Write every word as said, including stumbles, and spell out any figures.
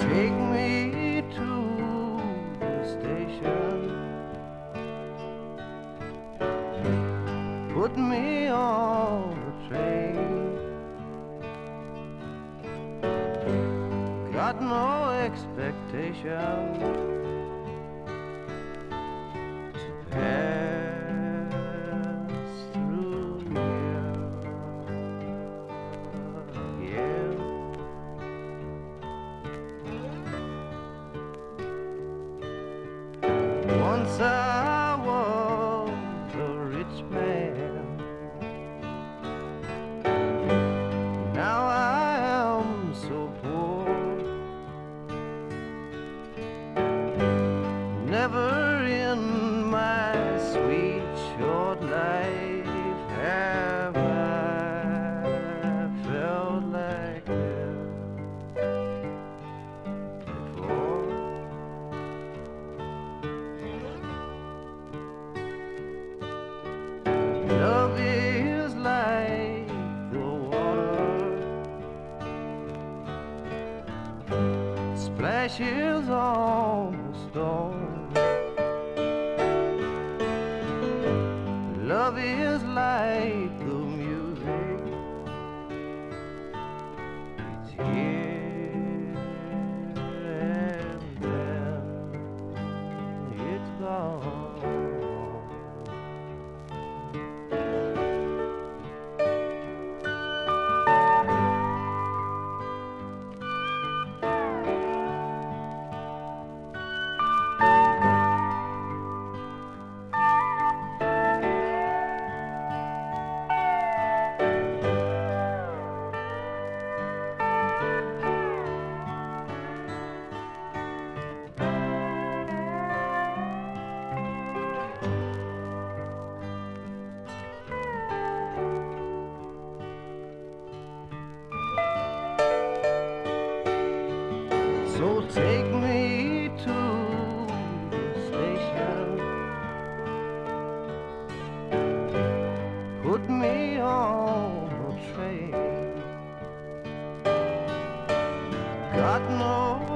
Take me to the station. Put me on the train. Got no expectation to pass through here. Yeah. Once I was a rich man. Now I am so poor. Never in my sweet short life have I felt like this before. Love is like the water, splashes on the stone. Love is like the music, it's here and then it's gone. So take me to the station. Put me on the train. Got no